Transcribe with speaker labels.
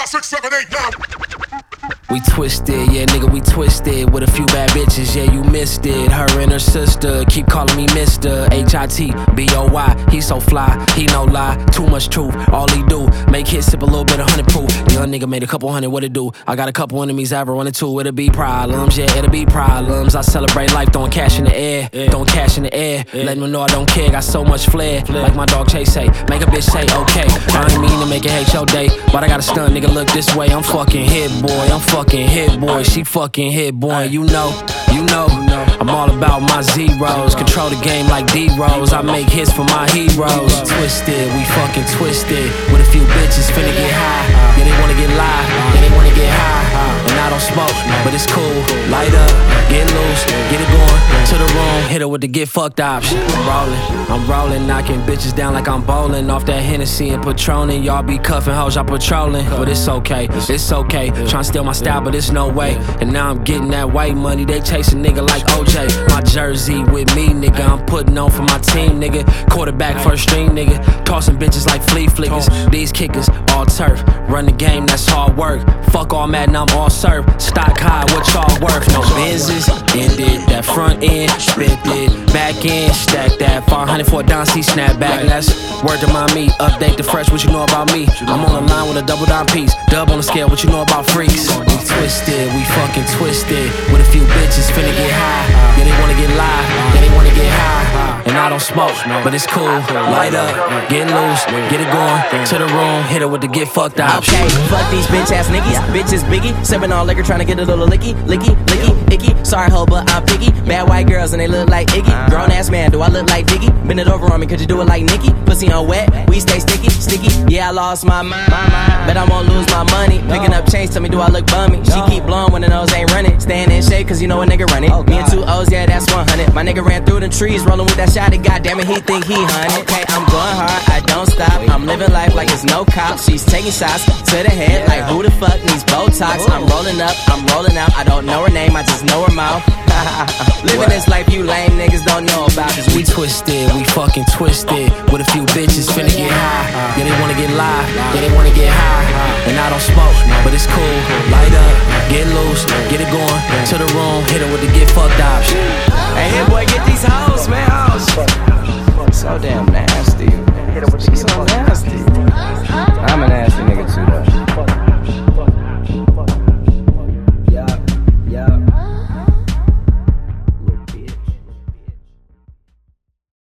Speaker 1: 6, 7, 8, now.
Speaker 2: We twisted, yeah, nigga, we twisted. With a few bad bitches, yeah, you missed it. Her and her sister keep calling me Mr. H-I-T-B-O-Y. He so fly, he no lie. Too much truth, all he do make hits, sip a little bit of 100 proof. Young nigga made a couple hundred, what it do? I got a couple enemies, I ever run into. It'll be problems, yeah, it'll be problems. I celebrate life, throwing cash in the air. Throwing cash in the air, letting them know I don't care. Got so much flair, like my dog Chase say. Make a bitch say, okay. I ain't mean to make it hate your day, but I got a stunt, nigga, look this way. I'm fucking hit, boy, I'm fucking hit, boy. She fucking hit, boy, you know. I'm all about my zeros. Control the game like D-Rose. I make hits for my heroes. Twisted, we fucking twisted. With a few bitches finna get high. Yeah, they wanna get live, yeah, they wanna get high. And I don't smoke, but it's cool. Light up, get loose, get it going. To the room, hit her with the get fucked option. I'm rolling, knocking bitches down like I'm bowling. Off that Hennessy and Patron. Y'all be cuffing hoes, y'all patrolling. But it's okay, it's okay. Tryna steal my style, but it's no way. And now I'm getting that white money. They chase a nigga like OJ. My jersey with me, nigga. I'm putting on for my team, nigga. Quarterback, first string, nigga. Tossing bitches like flea flickers. These kickers, all turf. Run the game, that's hard work. Fuck all mad, now I'm all served. Stock high, what y'all worth? No Benzes, ended. That front end, spent it. Back end, stack that. 500 for a Don C snap back. That's word to my me. Update the fresh, what you know about me? I'm on the line with a double dime piece. Dub on the scale, what you know about freaks? We twisted, we fucking twisted. With a few bitches finna get high. Yeah, they wanna get live, yeah, they wanna get high. And I don't smoke, but it's cool. Light up, get loose, get it going. To the room, hit her with the get fucked option.
Speaker 3: Okay, fuck these bitch ass niggas. Bitches biggie, sippin' on liquor, tryna get a little licky, icky. Sorry ho, but I'm picky. Bad white girls and they look like Iggy. Grown ass man, do I look like Diggy? Bend it over on me, could you do it like Nicki? Pussy on wet, we stay sticky. Yeah, I lost my mind, but I won't lose my money. Picking up chains, tell me do I look bummy? She keep blowing when the nose ain't running. Staying in shape, cause you know a nigga run it. Me and 2 O's, yeah, that's 100. My nigga ran through the trees, rolling with that shot, and goddamn it, he think he hunted. Okay, I'm going hard, I don't stop. I'm living life like it's no cops. She's taking shots to the head, like who the fuck needs Botox? I'm rolling up, I'm rolling out. I don't know her name, I just know her mouth. Living this life you lame niggas don't know about.
Speaker 2: Cause we twisted, we fucking twisted. With a few bitches finna get high. Yeah, they wanna get live, yeah, they wanna get high. And I don't smoke, but it's cool. Light up, get loose, get it going. To the room, hit her with the get fucked option.
Speaker 3: Hey, hit boy, get these hoes, man. Hoes. So damn nasty. She's so nasty.